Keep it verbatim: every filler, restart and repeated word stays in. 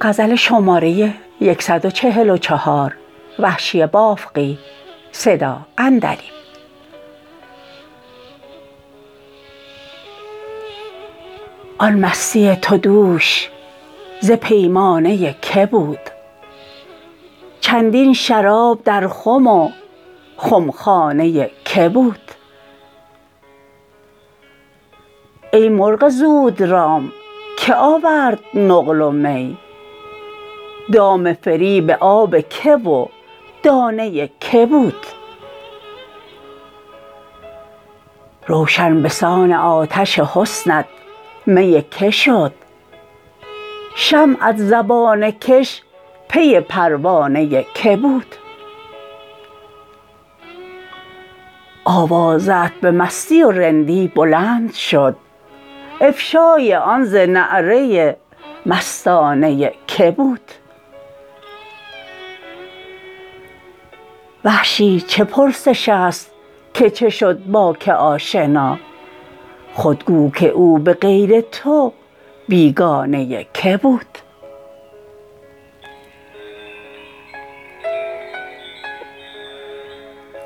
غزل شماره صد و چهل و چهار. وحشی بافقی. صدا عندلیب. آن مستی تو دوش ز پیمانه که بود؟ چندین شراب در خم و خمخانه که بود؟ ای مرغ زودرام که آورد نقل و می؟ دام فریب آب که و دانه که بود؟ روشن بسان آتش حسنت می که شد؟ شمعت زبانه کش پی پروانه که بود؟ آوازه ات به مستی و رندی بلند شد، افشای آن ز نعره مستانه که بود؟ وحشی چه پرسش است که چه شد با که آشنا؟ خود گو که او به غیر تو بیگانه که بود؟